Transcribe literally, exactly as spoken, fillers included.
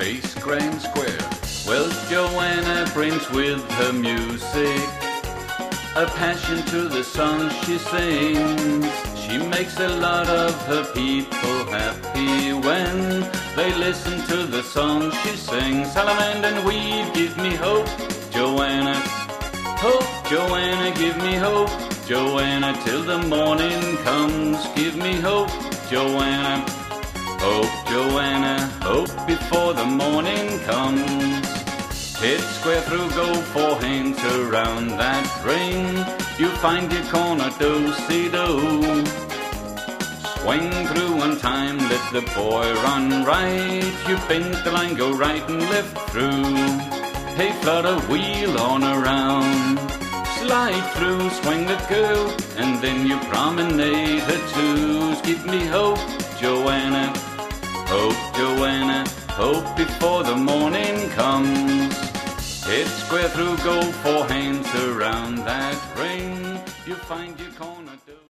face Graham Square. Well, Joanna brings with her music a passion to the songs she sings. She makes a lot of her people happy when they listen to the songs she sings. Salamander and weave, give me hope, Joanna. Hope, Joanna, give me hope, Joanna, till the morning comes. Give me hope, Joanna. Hope, Joanna, hope before the morning comes. Hit square through, go four hands around that ring. You find your corner, do-si-do. Swing through one time, let the boy run right. You bend the line, go right and left through. Hey, flutter, wheel on around. Slide through, swing the girl, and then you promenade her twos. Give me hope, Joanna. Hope, Joanna, hope before the morning comes. Hit square through, go four hands around that ring. You find your corner.